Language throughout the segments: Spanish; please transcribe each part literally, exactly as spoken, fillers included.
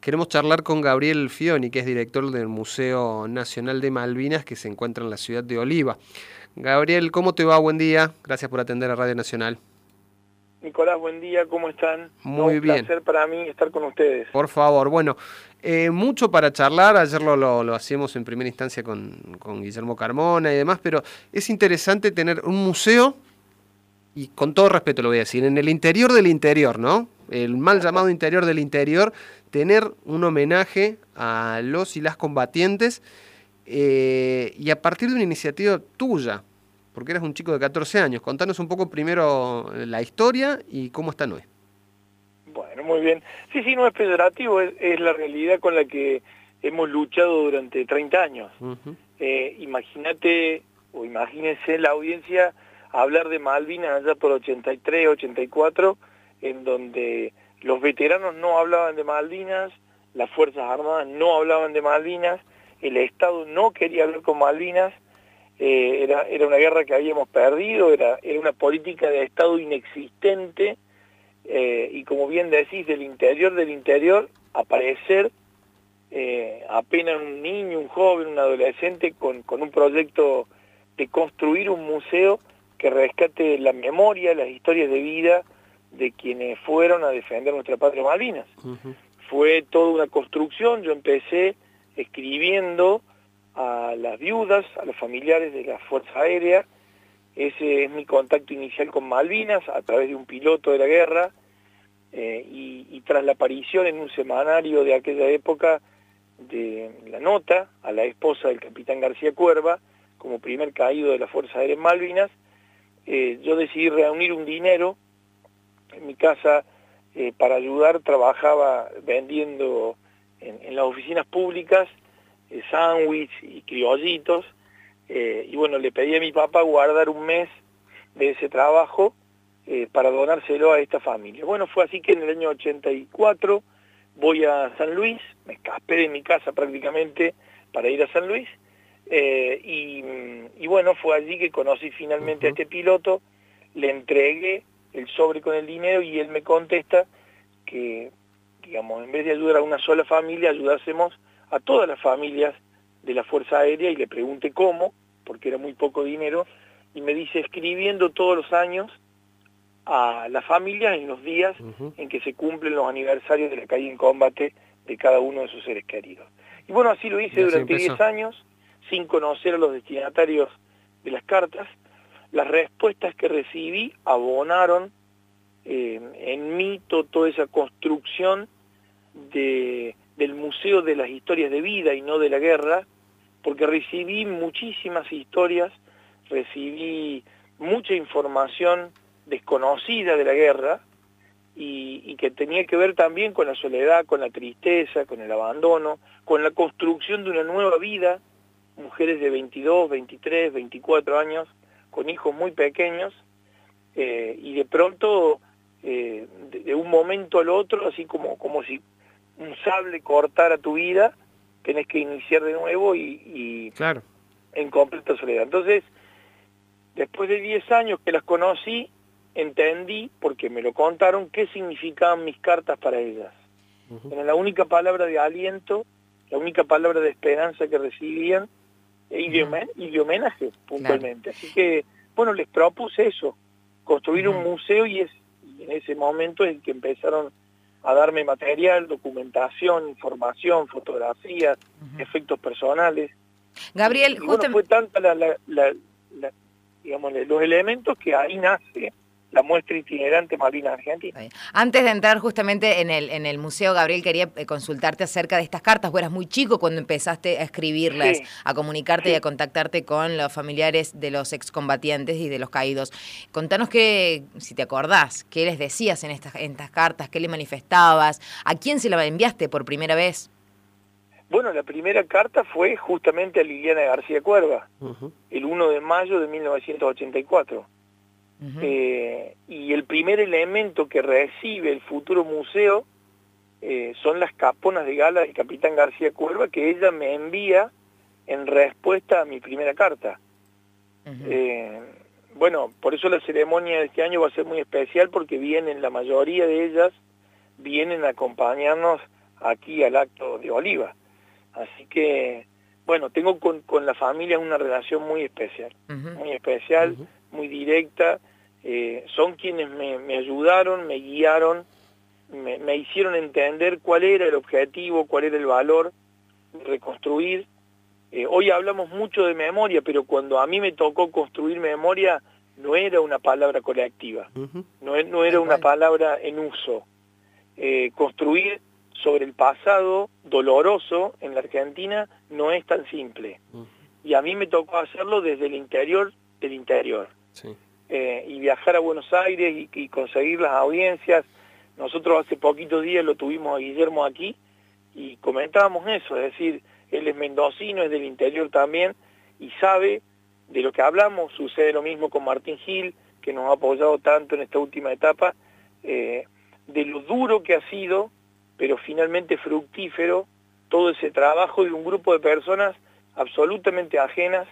Queremos charlar con Gabriel Fioni, que es director del Museo Nacional de Malvinas, que se encuentra en la ciudad de Oliva. Gabriel, ¿cómo te va? Buen día. Gracias por atender a Radio Nacional. Nicolás, buen día, ¿cómo están? No, Muy un bien. placer para mí estar con ustedes. Por favor, bueno, eh, mucho para charlar, ayer lo, lo, lo hacíamos en primera instancia con, con Guillermo Carmona y demás, pero es interesante tener un museo, y con todo respeto lo voy a decir, en el interior del interior, ¿no? El mal llamado interior del interior, tener un homenaje a los y las combatientes eh, y a partir de una iniciativa tuya, porque eras un chico de catorce años. Contanos un poco primero la historia y cómo están hoy. Bueno, muy bien. Sí, sí, no es peyorativo, es, es la realidad con la que hemos luchado durante treinta años. Uh-huh. eh, Imagínate, o imagínense la audiencia, hablar de Malvinas allá por ochenta y tres, ochenta y cuatro, en donde los veteranos no hablaban de Malvinas, las Fuerzas Armadas no hablaban de Malvinas, el Estado no quería hablar con Malvinas, eh, era, era una guerra que habíamos perdido, era, era una política de Estado inexistente, eh, y como bien decís, del interior del interior, aparecer eh, apenas un niño, un joven, un adolescente con, con un proyecto de construir un museo que rescate la memoria, las historias de vida de quienes fueron a defender nuestra patria Malvinas. Uh-huh. Fue toda una construcción. Yo empecé escribiendo a las viudas, a los familiares de la Fuerza Aérea. Ese es mi contacto inicial con Malvinas, a través de un piloto de la guerra, eh, y, y tras la aparición en un semanario de aquella época de la nota a la esposa del capitán García Cuerva, como primer caído de la Fuerza Aérea en Malvinas, eh, yo decidí reunir un dinero. En mi casa, eh, para ayudar, trabajaba vendiendo en, en las oficinas públicas eh, sándwiches y criollitos, eh, y bueno, le pedí a mi papá guardar un mes de ese trabajo eh, para donárselo a esta familia. Bueno, fue así que en el año ochenta y cuatro voy a San Luis, me escapé de mi casa prácticamente para ir a San Luis, eh, y, y bueno, fue allí que conocí finalmente uh-huh. a este piloto, le entregué el sobre con el dinero y él me contesta que, digamos, en vez de ayudar a una sola familia, ayudásemos a todas las familias de la Fuerza Aérea, y le pregunté cómo, porque era muy poco dinero, y me dice, escribiendo todos los años a las familias en los días uh-huh. en que se cumplen los aniversarios de la caída en combate de cada uno de sus seres queridos. Y bueno, así lo hice durante diez años, sin conocer a los destinatarios de las cartas. Las respuestas que recibí abonaron eh, en mí toda esa construcción de, del Museo de las Historias de Vida y no de la guerra, porque recibí muchísimas historias, recibí mucha información desconocida de la guerra y, y que tenía que ver también con la soledad, con la tristeza, con el abandono, con la construcción de una nueva vida, mujeres de veintidós, veintitrés, veinticuatro años, con hijos muy pequeños, eh, y de pronto, eh, de, de un momento al otro, así como, como si un sable cortara tu vida, tenés que iniciar de nuevo y, y claro. en completa soledad. Entonces, después de diez años que las conocí, entendí, porque me lo contaron, qué significaban mis cartas para ellas. Uh-huh. Era la única palabra de aliento, la única palabra de esperanza que recibían, y de, y de homenaje puntualmente. Claro. Así que, bueno, les propuse eso, construir uh-huh. un museo, y, es, y en ese momento es que empezaron a darme material, documentación, información, fotografías, uh-huh. efectos personales. Gabriel, y, y bueno, fue tanta la, la, la, la, digamos, los elementos que ahí nace la muestra itinerante Malvinas Argentina. Antes de entrar justamente en el, en el museo, Gabriel, quería consultarte acerca de estas cartas. Vos eras muy chico cuando empezaste a escribirlas, sí. a comunicarte sí. y a contactarte con los familiares de los excombatientes y de los caídos. Contanos qué, si te acordás, qué les decías en estas, en estas cartas, qué le manifestabas, a quién se la enviaste por primera vez. Bueno, la primera carta fue justamente a Liliana García Cuerva, uh-huh. el uno de mayo de mil novecientos ochenta y cuatro. Uh-huh. Eh, y el primer elemento que recibe el futuro museo eh, son las caponas de gala del capitán García Cuerva, que ella me envía en respuesta a mi primera carta. Uh-huh. eh, bueno, por eso la ceremonia de este año va a ser muy especial, porque vienen, la mayoría de ellas vienen a acompañarnos aquí al acto de Oliva. Así que, bueno, tengo con, con la familia una relación muy especial, uh-huh. muy especial, uh-huh. muy directa. Eh, son quienes me, me ayudaron, me guiaron, me, me hicieron entender cuál era el objetivo, cuál era el valor de reconstruir. Eh, hoy hablamos mucho de memoria, pero cuando a mí me tocó construir memoria, no era una palabra colectiva, uh-huh. no, no era una palabra en uso. Eh, construir sobre el pasado doloroso en la Argentina no es tan simple. Uh-huh. Y a mí me tocó hacerlo desde el interior del interior. Sí. Eh, y viajar a Buenos Aires y, y conseguir las audiencias. Nosotros hace poquitos días lo tuvimos a Guillermo aquí y comentábamos eso, es decir, él es mendocino, es del interior también y sabe de lo que hablamos. Sucede lo mismo con Martín Gil, que nos ha apoyado tanto en esta última etapa, eh, de lo duro que ha sido, pero finalmente fructífero, todo ese trabajo de un grupo de personas absolutamente ajenas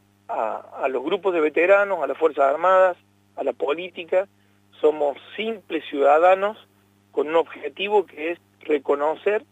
a, a los grupos de veteranos, a las Fuerzas Armadas, a la política. Somos simples ciudadanos con un objetivo que es reconocer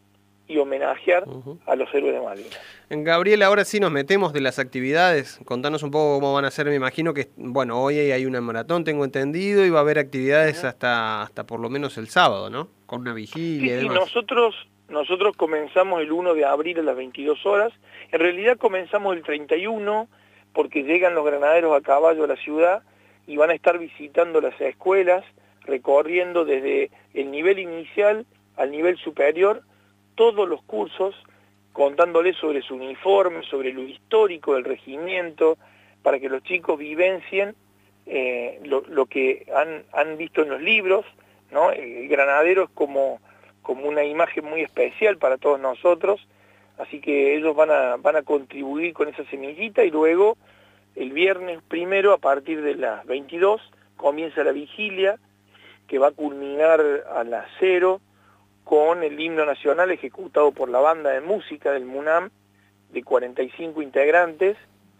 y homenajear uh-huh. a los héroes de Malvinas. Gabriel, ahora sí nos metemos de las actividades. Contanos un poco cómo van a ser. Me imagino que, bueno, hoy hay una maratón, tengo entendido, y va a haber actividades uh-huh. hasta hasta por lo menos el sábado, ¿no? Con una vigilia sí, y demás. Sí, nosotros, nosotros comenzamos el uno de abril a las veintidós horas. En realidad comenzamos el treinta y uno porque llegan los granaderos a caballo a la ciudad y van a estar visitando las escuelas, recorriendo desde el nivel inicial al nivel superior, todos los cursos, contándoles sobre su uniforme, sobre lo histórico del regimiento, para que los chicos vivencien eh, lo, lo que han, han visto en los libros, ¿no? El granadero es como, como una imagen muy especial para todos nosotros, así que ellos van a, van a contribuir con esa semillita y luego el viernes primero a partir de las veintidós comienza la vigilia que va a culminar a las cero con el himno nacional ejecutado por la banda de música del MUNAM de cuarenta y cinco integrantes,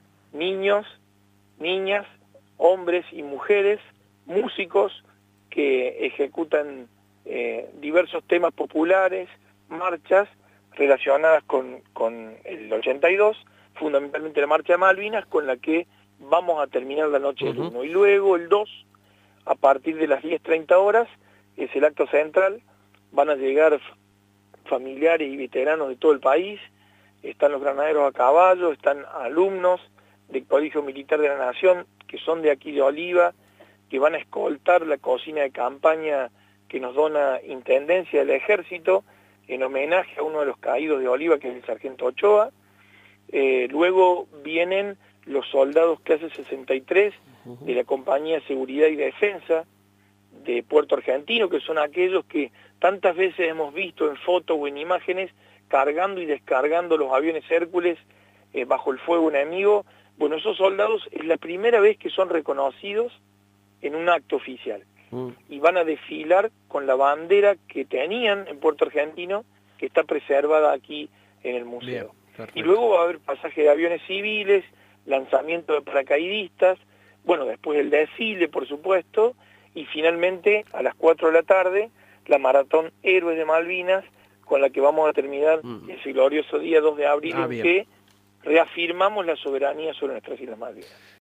niños, niñas, hombres y mujeres, músicos que ejecutan eh, diversos temas populares, marchas relacionadas con, con el ochenta y dos, fundamentalmente la Marcha de Malvinas, con la que vamos a terminar la noche del uno. Y luego el dos, a partir de las diez treinta horas, es el acto central. Van a llegar familiares y veteranos de todo el país, están los granaderos a caballo, están alumnos del Colegio Militar de la Nación, que son de aquí de Oliva, que van a escoltar la cocina de campaña que nos dona Intendencia del Ejército, en homenaje a uno de los caídos de Oliva, que es el sargento Ochoa. Eh, luego vienen los soldados clase sesenta y tres de la Compañía de Seguridad y Defensa de Puerto Argentino, que son aquellos que tantas veces hemos visto en fotos o en imágenes cargando y descargando los aviones Hércules eh, bajo el fuego enemigo. Bueno, esos soldados es la primera vez que son reconocidos en un acto oficial mm. y van a desfilar con la bandera que tenían en Puerto Argentino, que está preservada aquí en el museo. Bien, y luego va a haber pasaje de aviones civiles, lanzamiento de paracaidistas, bueno, después el desfile, por supuesto, y finalmente a las cuatro de la tarde la maratón Héroes de Malvinas, con la que vamos a terminar mm. ese glorioso día dos de abril ah, en bien. que reafirmamos la soberanía sobre nuestras Islas Malvinas.